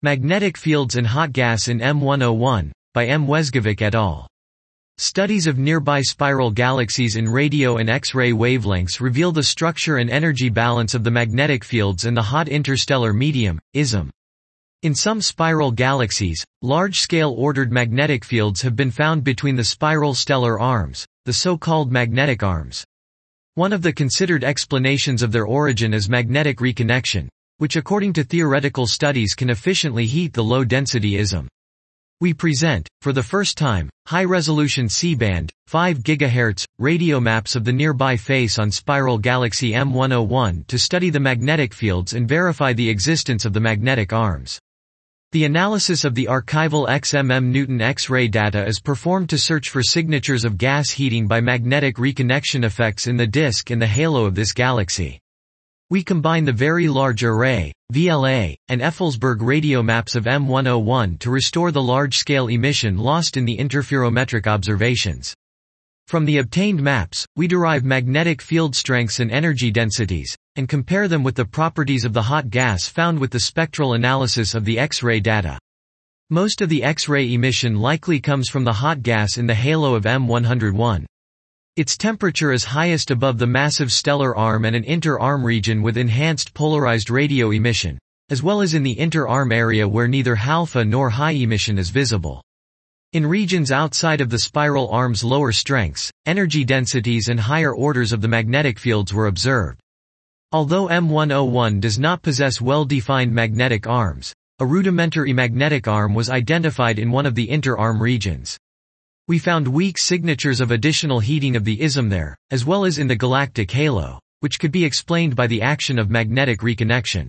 Magnetic fields and hot gas in M101, by M. Wezgovic et al. Studies of nearby spiral galaxies in radio and X-ray wavelengths reveal the structure and energy balance of the magnetic fields and the hot interstellar medium, ISM. In some spiral galaxies, large-scale ordered magnetic fields have been found between the spiral stellar arms, the so-called magnetic arms. One of the considered explanations of their origin is magnetic reconnection, which according to theoretical studies can efficiently heat the low-density ISM. We present, for the first time, high-resolution C-band, 5 GHz, radio maps of the nearby face on spiral galaxy M101 to study the magnetic fields and verify the existence of the magnetic arms. The analysis of the archival XMM Newton X-ray data is performed to search for signatures of gas heating by magnetic reconnection effects in the disk and the halo of this galaxy. We combine the Very Large Array, VLA, and Effelsberg radio maps of M101 to restore the large-scale emission lost in the interferometric observations. From the obtained maps, we derive magnetic field strengths and energy densities, and compare them with the properties of the hot gas found with the spectral analysis of the X-ray data. Most of the X-ray emission likely comes from the hot gas in the halo of M101. Its temperature is highest above the massive stellar arm and an inter-arm region with enhanced polarized radio emission, as well as in the inter-arm area where neither alpha nor high emission is visible. In regions outside of the spiral arm's lower strengths, energy densities and higher orders of the magnetic fields were observed. Although M101 does not possess well-defined magnetic arms, a rudimentary magnetic arm was identified in one of the inter-arm regions. We found weak signatures of additional heating of the ISM there, as well as in the galactic halo, which could be explained by the action of magnetic reconnection.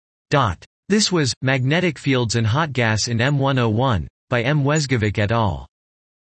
This was Magnetic Fields and Hot Gas in M101, by M. Wezgovic et al.